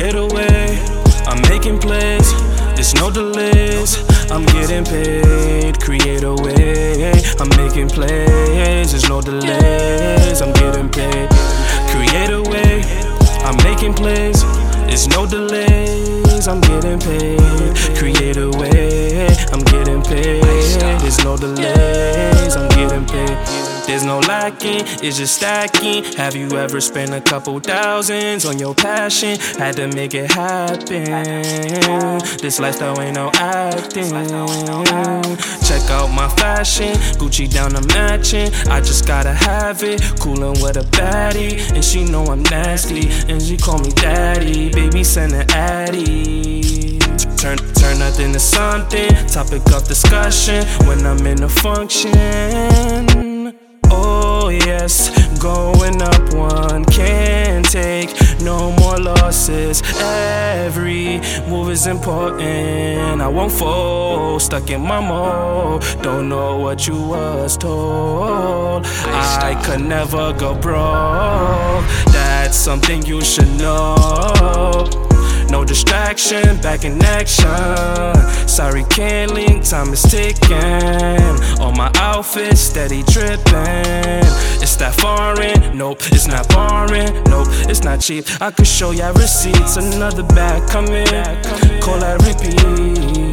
Create a way, I'm making plays. There's no delays, I'm getting paid. Create a way, I'm making plays. There's no delays, I'm getting paid. Create a way, I'm making plays. There's no delays, I'm getting paid. Create a way, I'm getting paid. There's no delays, I'm getting paid. There's no lacking, it's just stacking. Have you ever spent a couple thousands on your passion? Had to make it happen. This lifestyle ain't no acting. Check out my fashion, Gucci down to matching. I just gotta have it, coolin' with a baddie. And she know I'm nasty, and she call me daddy. Baby, send an addy. Turn nothing to something, topic of discussion when I'm in a function. Oh yes, going up one, can't take no more losses. Every move is important, I won't fall, stuck in my mode. Don't know what you was told, I could never go broke. That's something you should know. No distraction, back in action. Sorry, can't link, time is ticking. On my outfit, steady dripping. It's that foreign, nope, it's not boring. Nope, it's not cheap, I could show ya receipts. Another bag coming, call that repeat.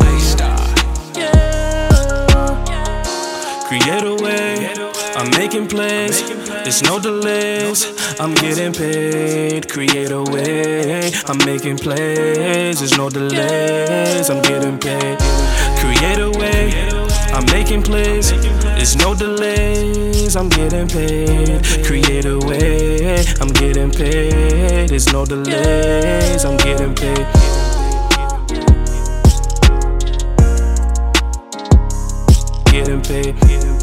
Create a way, I'm making plays. There's no delays, I'm getting paid. Create a way, I'm making plays. There's no delays, I'm getting paid. Create a way, I'm making plays. There's no delays, I'm getting paid. Create a way, I'm getting paid. There's no delays, I'm getting paid. Getting paid.